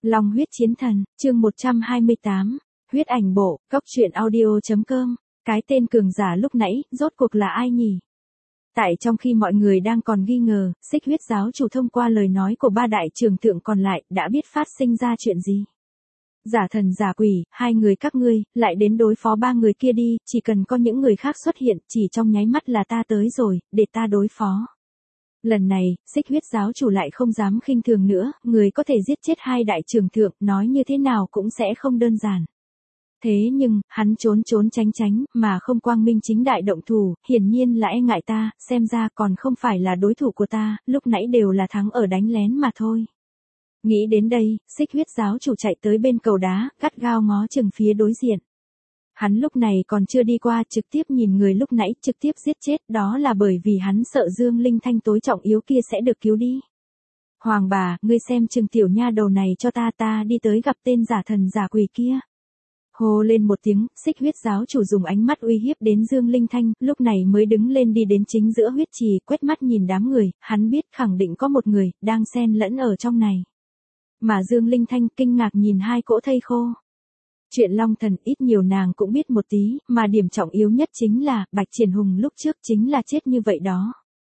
Long huyết chiến thần, chương 128, huyết ảnh bộ, góc truyện audio.com, cái tên cường giả lúc nãy, rốt cuộc là ai nhỉ? Tại trong khi mọi người đang còn nghi ngờ, Xích huyết giáo chủ thông qua lời nói của ba đại trưởng thượng còn lại, đã biết phát sinh ra chuyện gì. Giả thần giả quỷ, hai người các ngươi, lại đến đối phó ba người kia đi, chỉ cần có những người khác xuất hiện, chỉ trong nháy mắt là ta tới rồi, để ta đối phó. Lần này, Xích huyết giáo chủ lại không dám khinh thường nữa, người có thể giết chết hai đại trưởng thượng, nói như thế nào cũng sẽ không đơn giản. Thế nhưng, hắn trốn tránh, mà không quang minh chính đại động thủ, hiển nhiên là e ngại ta, xem ra còn không phải là đối thủ của ta, lúc nãy đều là thắng ở đánh lén mà thôi. Nghĩ đến đây, Xích huyết giáo chủ chạy tới bên cầu đá, gắt gao ngó chừng phía đối diện. Hắn lúc này còn chưa đi qua, trực tiếp nhìn người lúc nãy, trực tiếp giết chết, đó là bởi vì hắn sợ Dương Linh Thanh tối trọng yếu kia sẽ được cứu đi. Hoàng bà, ngươi xem chừng tiểu nha đầu này cho ta đi tới gặp tên giả thần giả quỷ kia. Hô lên một tiếng, Xích huyết giáo chủ dùng ánh mắt uy hiếp đến Dương Linh Thanh, lúc này mới đứng lên đi đến chính giữa huyết trì, quét mắt nhìn đám người, hắn biết khẳng định có một người, đang xen lẫn ở trong này. Mà Dương Linh Thanh kinh ngạc nhìn hai cỗ thây khô. Chuyện Long Thần ít nhiều nàng cũng biết một tí, mà điểm trọng yếu nhất chính là, Bạch Triển Hùng lúc trước chính là chết như vậy đó.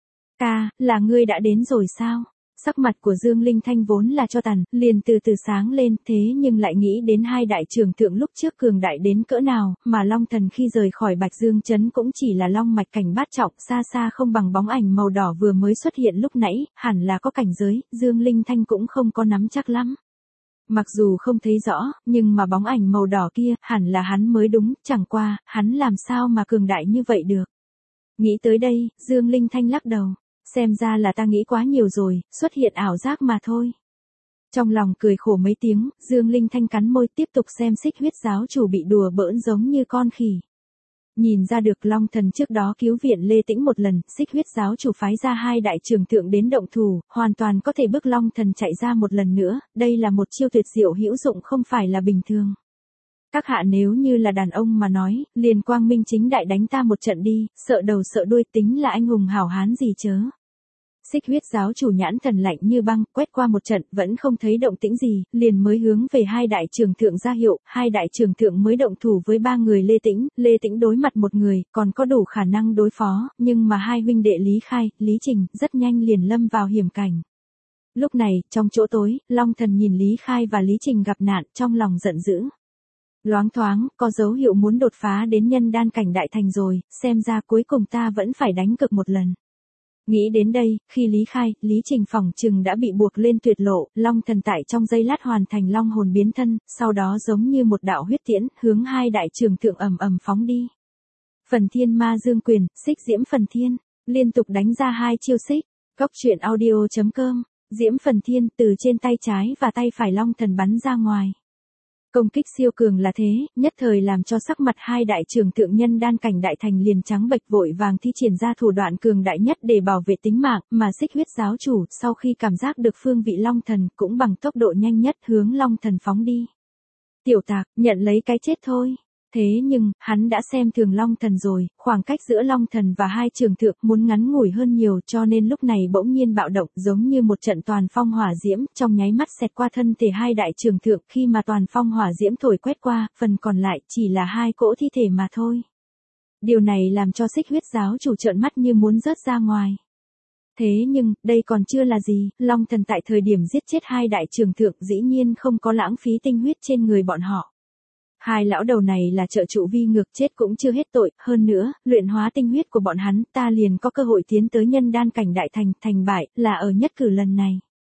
Ca, là ngươi đã đến rồi sao? Sắc mặt của Dương Linh Thanh vốn là cho tàn, liền từ từ sáng lên, thế nhưng lại nghĩ đến hai đại trưởng thượng lúc trước cường đại đến cỡ nào, mà Long Thần khi rời khỏi Bạch Dương Trấn cũng chỉ là long mạch cảnh bát trọng, xa xa không bằng bóng ảnh màu đỏ vừa mới xuất hiện lúc nãy, hẳn là có cảnh giới, Dương Linh Thanh cũng không có nắm chắc lắm. Mặc dù không thấy rõ, nhưng mà bóng ảnh màu đỏ kia, hẳn là hắn mới đúng, chẳng qua, hắn làm sao mà cường đại như vậy được. Nghĩ tới đây, Dương Linh Thanh lắc đầu. Xem ra là ta nghĩ quá nhiều rồi, xuất hiện ảo giác mà thôi. Trong lòng cười khổ mấy tiếng, Dương Linh Thanh cắn môi tiếp tục xem Xích huyết giáo chủ bị đùa bỡn giống như con khỉ. Nhìn ra được Long Thần trước đó cứu viện Lê Tĩnh một lần, Xích huyết giáo chủ phái ra hai đại trưởng thượng đến động thủ, hoàn toàn có thể bức Long Thần chạy ra một lần nữa, đây là một chiêu tuyệt diệu hữu dụng không phải là bình thường. Các hạ nếu như là đàn ông mà nói, liền quang minh chính đại đánh ta một trận đi, sợ đầu sợ đuôi tính là anh hùng hảo hán gì chớ. Xích huyết giáo chủ nhãn thần lạnh như băng, quét qua một trận, vẫn không thấy động tĩnh gì, liền mới hướng về hai đại trưởng thượng ra hiệu, hai đại trưởng thượng mới động thủ với ba người Lê Tĩnh đối mặt một người, còn có đủ khả năng đối phó, nhưng mà hai huynh đệ Lý Khai, Lý Trình, rất nhanh liền lâm vào hiểm cảnh. Lúc này, trong chỗ tối, Long Thần nhìn Lý Khai và Lý Trình gặp nạn, trong lòng giận dữ. Loáng thoáng, có dấu hiệu muốn đột phá đến nhân đan cảnh đại thành rồi, xem ra cuối cùng ta vẫn phải đánh cực một lần. Nghĩ đến đây, khi Lý Khai, Lý Trình phỏng chừng đã bị buộc lên tuyệt lộ, Long Thần tại trong giây lát hoàn thành long hồn biến thân, sau đó giống như một đạo huyết tiễn, hướng hai đại trưởng thượng ầm phóng đi. Phần Thiên Ma Dương Quyền, Xích Diễm Phần Thiên, liên tục đánh ra hai chiêu xích. Góc truyện audio.com, Diễm Phần Thiên từ trên tay trái và tay phải Long Thần bắn ra ngoài. Công kích siêu cường là thế, nhất thời làm cho sắc mặt hai đại trưởng thượng nhân đan cảnh đại thành liền trắng bệch, vội vàng thi triển ra thủ đoạn cường đại nhất để bảo vệ tính mạng, mà Xích huyết giáo chủ sau khi cảm giác được phương vị Long Thần cũng bằng tốc độ nhanh nhất hướng Long Thần phóng đi. Tiểu tạc, nhận lấy cái chết thôi. Thế nhưng, hắn đã xem thường Long Thần rồi, khoảng cách giữa Long Thần và hai trưởng thượng muốn ngắn ngủi hơn nhiều, cho nên lúc này bỗng nhiên bạo động, giống như một trận toàn phong hỏa diễm, trong nháy mắt xẹt qua thân thể hai đại trưởng thượng, khi mà toàn phong hỏa diễm thổi quét qua, phần còn lại chỉ là hai cỗ thi thể mà thôi. Điều này làm cho Xích huyết giáo chủ trợn mắt như muốn rớt ra ngoài. Thế nhưng, đây còn chưa là gì, Long Thần tại thời điểm giết chết hai đại trưởng thượng dĩ nhiên không có lãng phí tinh huyết trên người bọn họ. Hai lão đầu này là trợ trụ vi ngược, chết cũng chưa hết tội, hơn nữa, luyện hóa tinh huyết của bọn hắn, ta liền có cơ hội tiến tới nhân đan cảnh đại thành bại, là ở nhất cử lần này.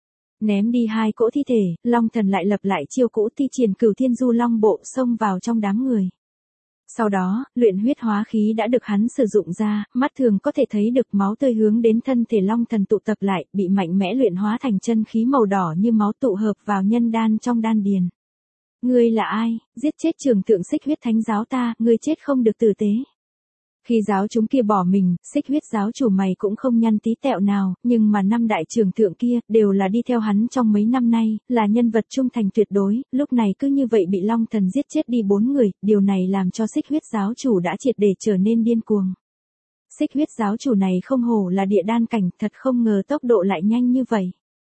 Ném đi hai cỗ thi thể, Long Thần lại lập lại chiêu cũ, thi triển Cửu Thiên Du Long bộ xông vào trong đám người. Sau đó, luyện huyết hóa khí đã được hắn sử dụng ra, mắt thường có thể thấy được máu tươi hướng đến thân thể Long Thần tụ tập lại, bị mạnh mẽ luyện hóa thành chân khí màu đỏ như máu tụ hợp vào nhân đan trong đan điền. Ngươi là ai, giết chết trưởng thượng Xích huyết thánh giáo ta, ngươi chết không được tử tế. Khi giáo chúng kia bỏ mình, Xích huyết giáo chủ mày cũng không nhăn tí tẹo nào, nhưng mà năm đại trưởng thượng kia, đều là đi theo hắn trong mấy năm nay, là nhân vật trung thành tuyệt đối, lúc này cứ như vậy bị Long Thần giết chết đi 4 người, điều này làm cho Xích huyết giáo chủ đã triệt để trở nên điên cuồng. Xích huyết giáo chủ này không hổ là địa đan cảnh, thật không ngờ tốc độ lại nhanh như vậy.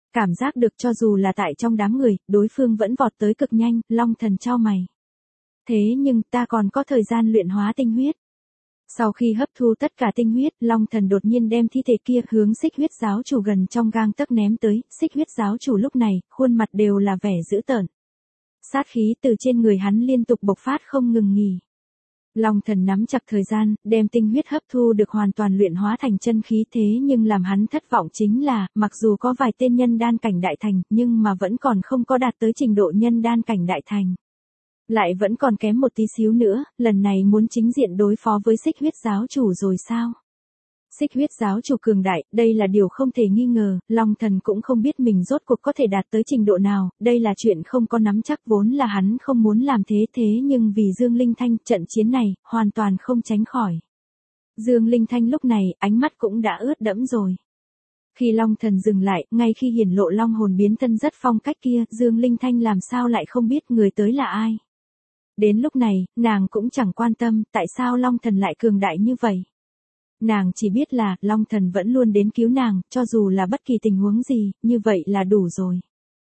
Cảm giác được cho dù là tại trong đám người, đối phương vẫn vọt tới cực nhanh, Long Thần chau mày. Thế nhưng ta còn có thời gian luyện hóa tinh huyết. Sau khi hấp thu tất cả tinh huyết, Long Thần đột nhiên đem thi thể kia hướng Xích Huyết giáo chủ gần trong gang tấc ném tới, Xích Huyết giáo chủ lúc này, khuôn mặt đều là vẻ dữ tợn. Sát khí từ trên người hắn liên tục bộc phát không ngừng nghỉ. Long Thần nắm chặt thời gian, đem tinh huyết hấp thu được hoàn toàn luyện hóa thành chân khí, thế nhưng làm hắn thất vọng chính là, mặc dù có vài tên nhân đan cảnh đại thành, nhưng mà vẫn còn không có đạt tới trình độ nhân đan cảnh đại thành. Lại vẫn còn kém một tí xíu nữa, lần này muốn chính diện đối phó với Xích Huyết giáo chủ rồi sao? Xích Huyết giáo chủ cường đại, đây là điều không thể nghi ngờ, Long Thần cũng không biết mình rốt cuộc có thể đạt tới trình độ nào, đây là chuyện không có nắm chắc, vốn là hắn không muốn làm thế nhưng vì Dương Linh Thanh, trận chiến này, hoàn toàn không tránh khỏi. Dương Linh Thanh lúc này, ánh mắt cũng đã ướt đẫm rồi. Khi Long Thần dừng lại, ngay khi hiển lộ long hồn biến thân rất phong cách kia, Dương Linh Thanh làm sao lại không biết người tới là ai. Đến lúc này, nàng cũng chẳng quan tâm, tại sao Long Thần lại cường đại như vậy. Nàng chỉ biết là, Long Thần vẫn luôn đến cứu nàng, cho dù là bất kỳ tình huống gì, như vậy là đủ rồi.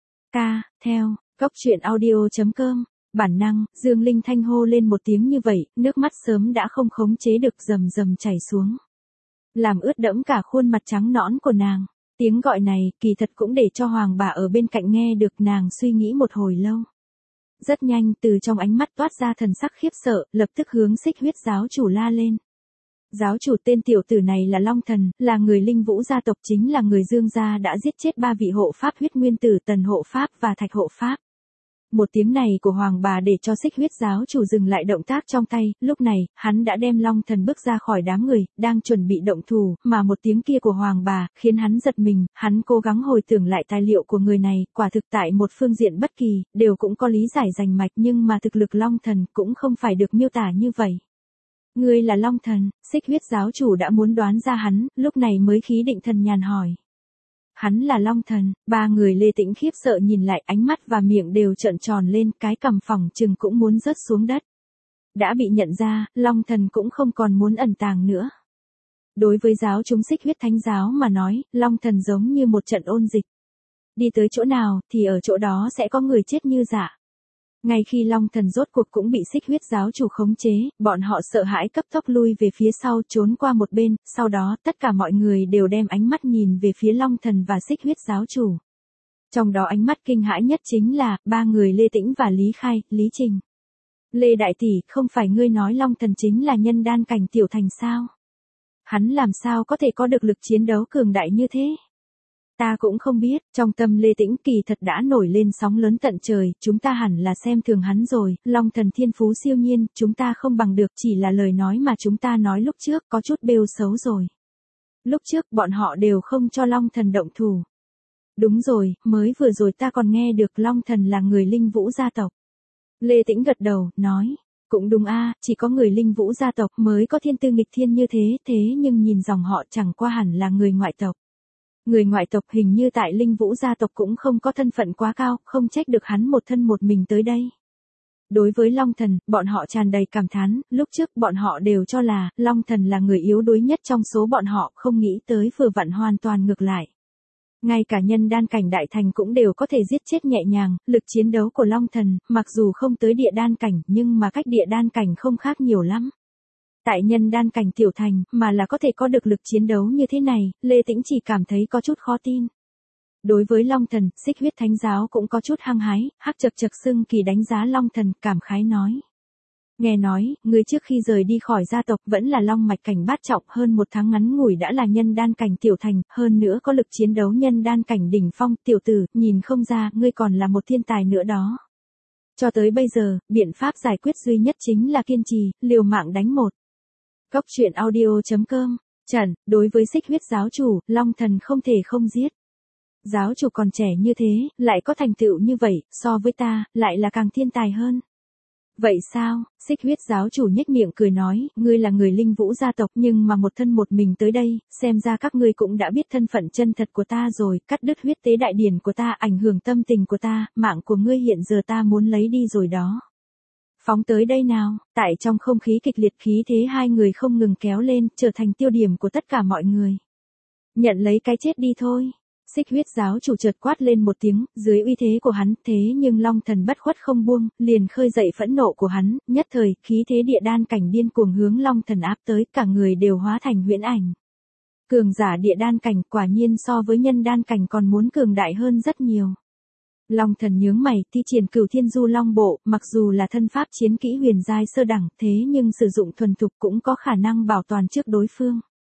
Theo, Cốc truyện audio.com, bản năng, Dương Linh Thanh hô lên một tiếng như vậy, nước mắt sớm đã không khống chế được rầm rầm chảy xuống. Làm ướt đẫm cả khuôn mặt trắng nõn của nàng. Tiếng gọi này, kỳ thật cũng để cho Hoàng bà ở bên cạnh nghe được, nàng suy nghĩ một hồi lâu. Rất nhanh, từ trong ánh mắt toát ra thần sắc khiếp sợ, lập tức hướng Xích Huyết giáo chủ la lên. Giáo chủ, tên tiểu tử này là Long Thần, là người Linh Vũ gia tộc, chính là người Dương gia đã giết chết 3 vị hộ pháp huyết nguyên tử, Tần hộ pháp và Thạch hộ pháp. Một tiếng này của Hoàng bà để cho Xích Huyết giáo chủ dừng lại động tác trong tay, lúc này, hắn đã đem Long Thần bước ra khỏi đám người, đang chuẩn bị động thủ, mà một tiếng kia của Hoàng bà, khiến hắn giật mình, hắn cố gắng hồi tưởng lại tài liệu của người này, quả thực tại một phương diện bất kỳ, đều cũng có lý giải rành mạch, nhưng mà thực lực Long Thần cũng không phải được miêu tả như vậy. Ngươi là Long Thần, Xích Huyết giáo chủ đã muốn đoán ra hắn, lúc này mới khí định thần nhàn hỏi. Hắn là Long Thần, 3 người Lê Tĩnh khiếp sợ nhìn lại, ánh mắt và miệng đều trợn tròn lên, cái cằm phỏng chừng cũng muốn rớt xuống đất. Đã bị nhận ra, Long Thần cũng không còn muốn ẩn tàng nữa. Đối với giáo chúng Xích Huyết Thánh giáo mà nói, Long Thần giống như một trận ôn dịch. Đi tới chỗ nào, thì ở chỗ đó sẽ có người chết như dạ. Ngay khi Long Thần rốt cuộc cũng bị Xích Huyết giáo chủ khống chế, bọn họ sợ hãi cấp tốc lui về phía sau, trốn qua một bên, sau đó tất cả mọi người đều đem ánh mắt nhìn về phía Long Thần và Xích Huyết giáo chủ. Trong đó ánh mắt kinh hãi nhất chính là 3 người Lê Tĩnh và Lý Khai, Lý Trình. Lê đại tỷ, không phải ngươi nói Long Thần chính là nhân đan cảnh tiểu thành sao? Hắn làm sao có thể có được lực chiến đấu cường đại như thế? Ta cũng không biết, trong tâm Lê Tĩnh kỳ thật đã nổi lên sóng lớn tận trời, chúng ta hẳn là xem thường hắn rồi, Long Thần thiên phú siêu nhiên, chúng ta không bằng được, chỉ là lời nói mà chúng ta nói lúc trước có chút bêu xấu rồi. Lúc trước bọn họ đều không cho Long Thần động thủ. Đúng rồi, mới vừa rồi ta còn nghe được Long Thần là người Linh Vũ gia tộc. Lê Tĩnh gật đầu, nói, cũng đúng a, chỉ có người Linh Vũ gia tộc mới có thiên tư nghịch thiên như thế nhưng nhìn dòng họ chẳng qua hẳn là người ngoại tộc. Người ngoại tộc hình như tại Linh Vũ gia tộc cũng không có thân phận quá cao, không trách được hắn một thân một mình tới đây. Đối với Long Thần, bọn họ tràn đầy cảm thán, lúc trước bọn họ đều cho là, Long Thần là người yếu đuối nhất trong số bọn họ, không nghĩ tới vừa vặn hoàn toàn ngược lại. Ngay cả nhân đan cảnh đại thành cũng đều có thể giết chết nhẹ nhàng, lực chiến đấu của Long Thần, mặc dù không tới địa đan cảnh, nhưng mà cách địa đan cảnh không khác nhiều lắm. Tại nhân đan cảnh tiểu thành, mà là có thể có được lực chiến đấu như thế này, Lê Tĩnh chỉ cảm thấy có chút khó tin. Đối với Long Thần, Xích Huyết Thánh giáo cũng có chút hăng hái, hắc chật chật xưng kỳ đánh giá Long Thần, cảm khái nói. Nghe nói, người trước khi rời đi khỏi gia tộc vẫn là long mạch cảnh bát trọng, hơn 1 tháng ngắn ngủi đã là nhân đan cảnh tiểu thành, hơn nữa có lực chiến đấu nhân đan cảnh đỉnh phong, tiểu tử, nhìn không ra, ngươi còn là một thiên tài nữa đó. Cho tới bây giờ, biện pháp giải quyết duy nhất chính là kiên trì, liều mạng đánh một. Cốc truyện audio.com, Trần, đối với Xích Huyết giáo chủ, Long Thần không thể không giết. Giáo chủ còn trẻ như thế, lại có thành tựu như vậy, so với ta, lại là càng thiên tài hơn. Vậy sao, Xích Huyết giáo chủ nhếch miệng cười nói, ngươi là người Linh Vũ gia tộc nhưng mà một thân một mình tới đây, xem ra các ngươi cũng đã biết thân phận chân thật của ta rồi, cắt đứt huyết tế đại điển của ta, ảnh hưởng tâm tình của ta, mạng của ngươi hiện giờ ta muốn lấy đi rồi đó. Phóng tới đây nào, tại trong không khí kịch liệt khí thế hai người không ngừng kéo lên, trở thành tiêu điểm của tất cả mọi người. Nhận lấy cái chết đi thôi. Xích huyết giáo chủ chợt quát lên một tiếng, dưới uy thế của hắn, thế nhưng Long Thần bất khuất không buông, liền khơi dậy phẫn nộ của hắn, nhất thời, khí thế địa đan cảnh điên cuồng hướng Long Thần áp tới, cả người đều hóa thành huyễn ảnh. Cường giả địa đan cảnh quả nhiên so với nhân đan cảnh còn muốn cường đại hơn rất nhiều. Long Thần nhướng mày, thi triển Cửu Thiên Du Long Bộ, mặc dù là thân pháp chiến kỹ huyền giai sơ đẳng, thế nhưng sử dụng thuần thục cũng có khả năng bảo toàn trước đối phương.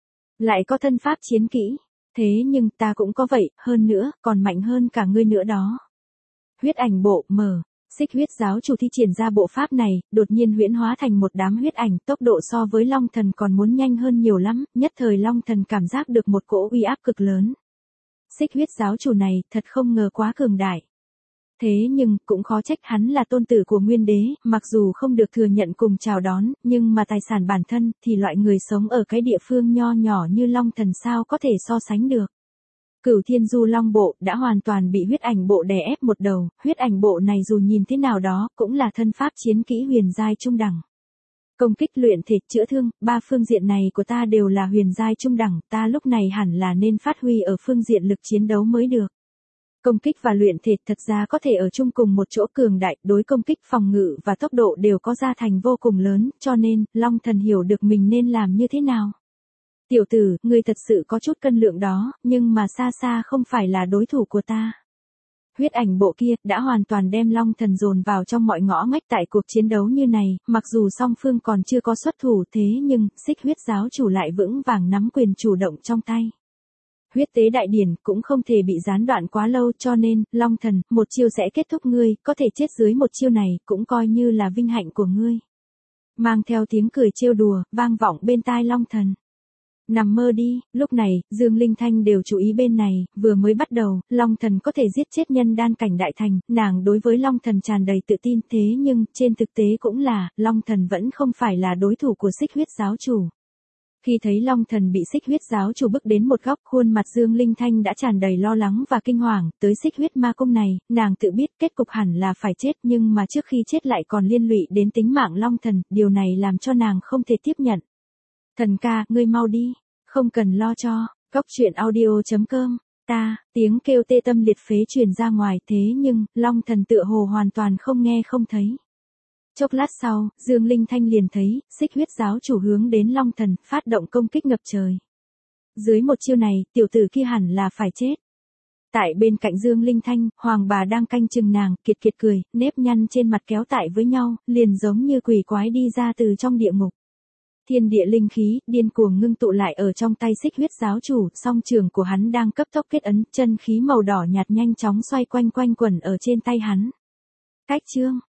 Lại có thân pháp chiến kỹ, thế nhưng ta cũng có vậy, hơn nữa, còn mạnh hơn cả ngươi nữa đó. Huyết ảnh bộ, mở. Xích huyết giáo chủ thi triển ra bộ pháp này, đột nhiên huyễn hóa thành một đám huyết ảnh, tốc độ so với Long Thần còn muốn nhanh hơn nhiều lắm, nhất thời Long Thần cảm giác được một cỗ uy áp cực lớn. Xích huyết giáo chủ này, thật không ngờ quá cường đại. Thế nhưng, cũng khó trách hắn là tôn tử của Nguyên Đế, mặc dù không được thừa nhận cùng chào đón, nhưng mà tài sản bản thân, thì loại người sống ở cái địa phương nho nhỏ như Long Thần sao có thể so sánh được. Cửu Thiên Du Long Bộ đã hoàn toàn bị huyết ảnh bộ đè ép một đầu, huyết ảnh bộ này dù nhìn thế nào đó, cũng là thân pháp chiến kỹ huyền giai trung đẳng. Công kích luyện thể, chữa thương, ba phương diện này của ta đều là huyền giai trung đẳng, ta lúc này hẳn là nên phát huy ở phương diện lực chiến đấu mới được. Công kích và luyện thể thật ra có thể ở chung cùng một chỗ cường đại, đối công kích phòng ngự và tốc độ đều có gia thành vô cùng lớn, cho nên, Long Thần hiểu được mình nên làm như thế nào. Tiểu tử, ngươi thật sự có chút cân lượng đó, nhưng mà xa xa không phải là đối thủ của ta. Huyết ảnh bộ kia, đã hoàn toàn đem Long Thần dồn vào trong mọi ngõ ngách tại cuộc chiến đấu như này, mặc dù song phương còn chưa có xuất thủ thế nhưng, xích huyết giáo chủ lại vững vàng nắm quyền chủ động trong tay. Huyết tế đại điển cũng không thể bị gián đoạn quá lâu cho nên, Long Thần, một chiêu sẽ kết thúc ngươi, có thể chết dưới một chiêu này, cũng coi như là vinh hạnh của ngươi. Mang theo tiếng cười trêu đùa, vang vọng bên tai Long Thần. Nằm mơ đi, lúc này, Dương Linh Thanh đều chú ý bên này, vừa mới bắt đầu, Long Thần có thể giết chết nhân đan cảnh đại thành, nàng đối với Long Thần tràn đầy tự tin thế nhưng, trên thực tế cũng là, Long Thần vẫn không phải là đối thủ của xích huyết giáo chủ. Khi thấy Long Thần bị xích huyết giáo chủ bước đến một góc, khuôn mặt Dương Linh Thanh đã tràn đầy lo lắng và kinh hoàng, tới xích huyết ma cung này, nàng tự biết kết cục hẳn là phải chết nhưng mà trước khi chết lại còn liên lụy đến tính mạng Long Thần, điều này làm cho nàng không thể tiếp nhận. Thần ca, ngươi mau đi, không cần lo cho, Cóc Truyện Audio.com, tiếng kêu tê tâm liệt phế truyền ra ngoài thế nhưng, Long Thần tựa hồ hoàn toàn không nghe không thấy. Chốc lát sau, Dương Linh Thanh liền thấy, xích huyết giáo chủ hướng đến Long Thần, phát động công kích ngập trời. Dưới một chiêu này, tiểu tử kia hẳn là phải chết. Tại bên cạnh Dương Linh Thanh, Hoàng bà đang canh chừng nàng, kiệt kiệt cười, nếp nhăn trên mặt kéo tại với nhau, liền giống như quỷ quái đi ra từ trong địa ngục. Thiên địa linh khí, điên cuồng ngưng tụ lại ở trong tay xích huyết giáo chủ, song trường của hắn đang cấp tốc kết ấn, chân khí màu đỏ nhạt nhanh chóng xoay quanh quanh quẩn ở trên tay hắn. Cách chương